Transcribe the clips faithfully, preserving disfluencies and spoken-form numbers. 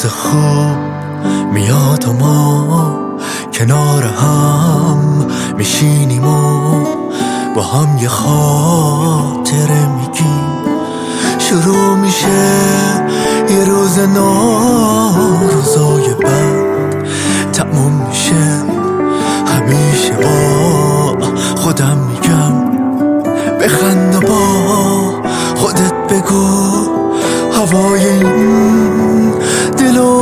خوب میاد و ما کنار هم میشینیم و با هم یه خاطره میگیم. شروع میشه یه روز نو، روزای بعد تموم میشه. همیشه با خودم میگم بخند و با خودت بگو هوای این دلو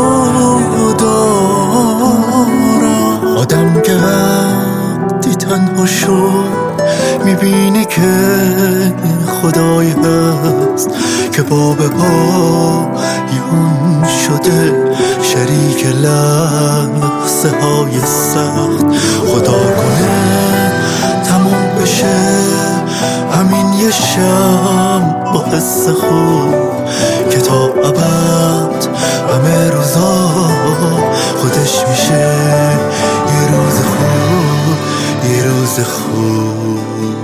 دارم. آدم که وقتی تنها شد میبینه که خدایی هست که پا به پا یون شده، شریک لحظه های سخت. خدا کنه تموم بشه همین یه شب با حس خوب که تا ابد همه روزا خودش میشه یه روز خوب، یه روز خوب.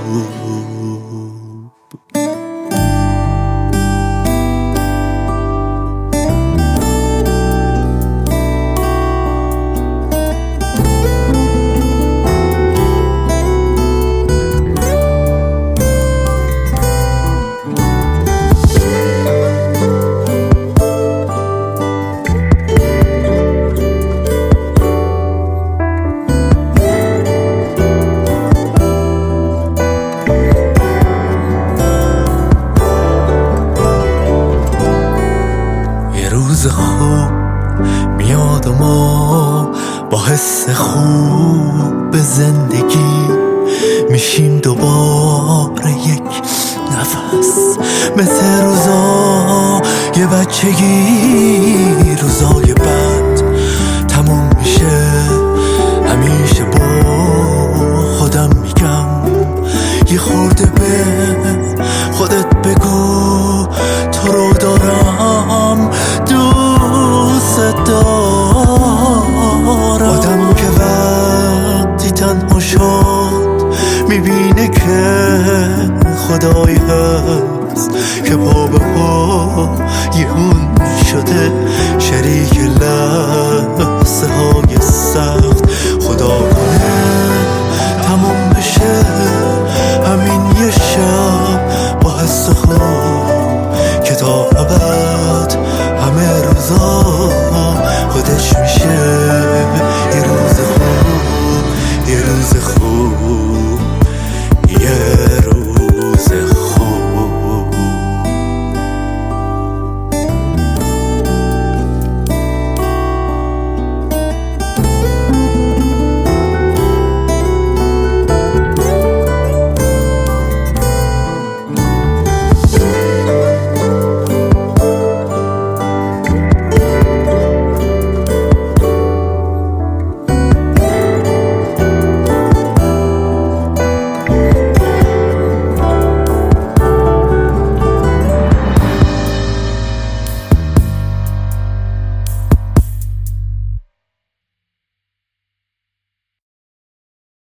روز خوب میاد و ما با حس خوب به زندگی میشیم دوباره یک نفس، مثل روزا یه بچگی. روزای بعد تموم میشه، همیشه با خودم میگم یه خورده به خودت بگو تو رو دارم، دوست دارم. آدم که وقتی تنها شد میبینه که خدایی هست که پا به پا یون شده، شریک لحظه های سخت. خدا کنه تموم بشه همین یه شب با حس خوب که تا ابد همه روزا